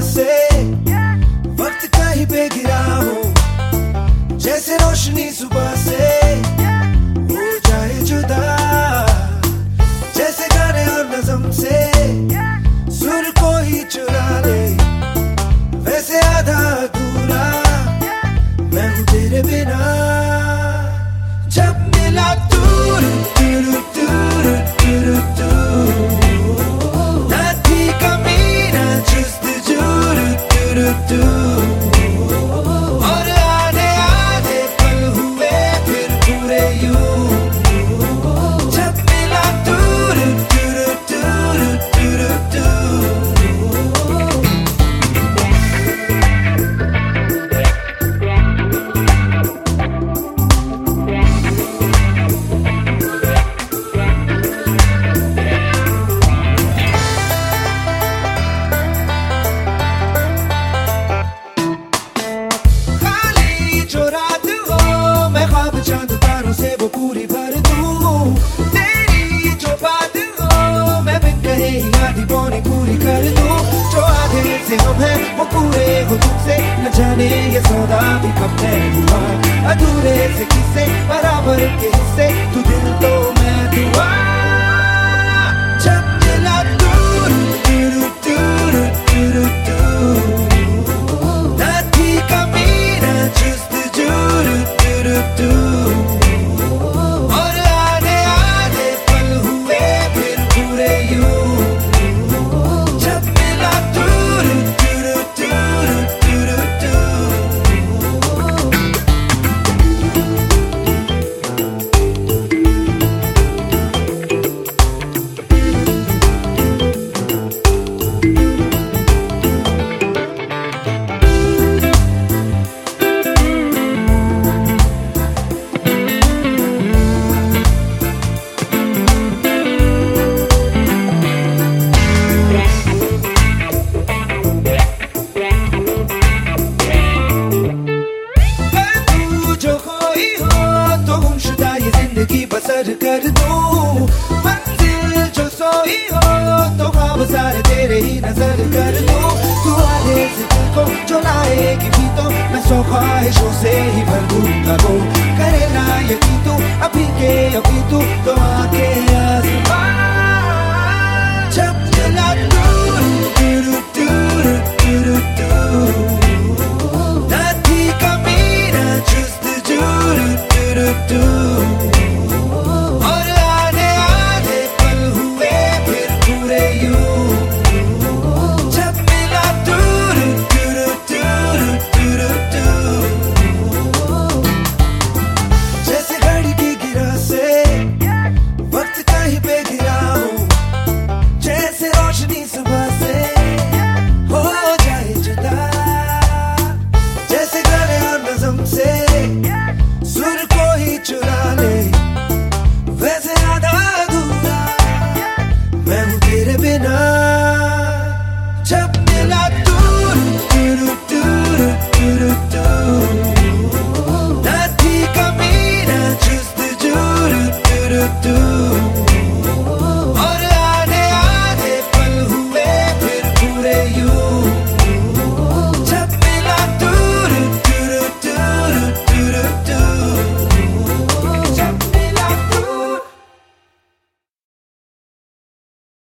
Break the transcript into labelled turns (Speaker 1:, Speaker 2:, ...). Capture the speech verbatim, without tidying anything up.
Speaker 1: से वक्त कहीं पे गिरा हो, जैसे रोशनी सुबह से हो जाए जुदा, जैसे गाने और नज़म से सुर को ही चुरा ले, वैसे आधा अधूरा मैं हूँ तेरे बिना। जब मिला तू टूरू टूरू टूरू टू, ना थी कमी ना जुस्तजू टूरू टू, और आधे आधे पल हुए फिर पूरे यूं। जब मिला टूरू टूरू टूरू टूरू टू, चांद तारों से वो पूरी भर दूं, तेरी जो बात हो मैं बिन कहे ही आधी पौनी पूरी कर दूं। जो आधे से हम हैं वो पूरे हो तुमसे, न जाने ये सौदा भी कब तय हुआ। अधूरे से किस्से बराबर के हिस्से, तू दिल तो मैं दुआ। जब मिला दूर टूरू टूरू टूरू टू, ना थी कमी ना जुस्तजू टूरू टू, जिंदगी बसर कर दूं। मंजिल जो सोई हो तो ख्वाब सारे तेरे ही नजर कर दूं। तू आधे से दिल को जो लाएगी भी तो मैं सौ ख्वाहिशों से ही भर दूंगा वो। करे ना यकीन तू अभी के अभी तू तो आके आसमां। जब मिला दूर टूरू टूरू टूरू टू, ना थी कमी ना जुस्तजू टूरू टू, सुबह से हो जाए जुदा, जैसे गाने और नज़म से सुर को ही चुरा ले, वैसे आधा अधूरा मैं हूँ तेरे बिना। जब मिला दूर टूरू टूरू टूरू टू,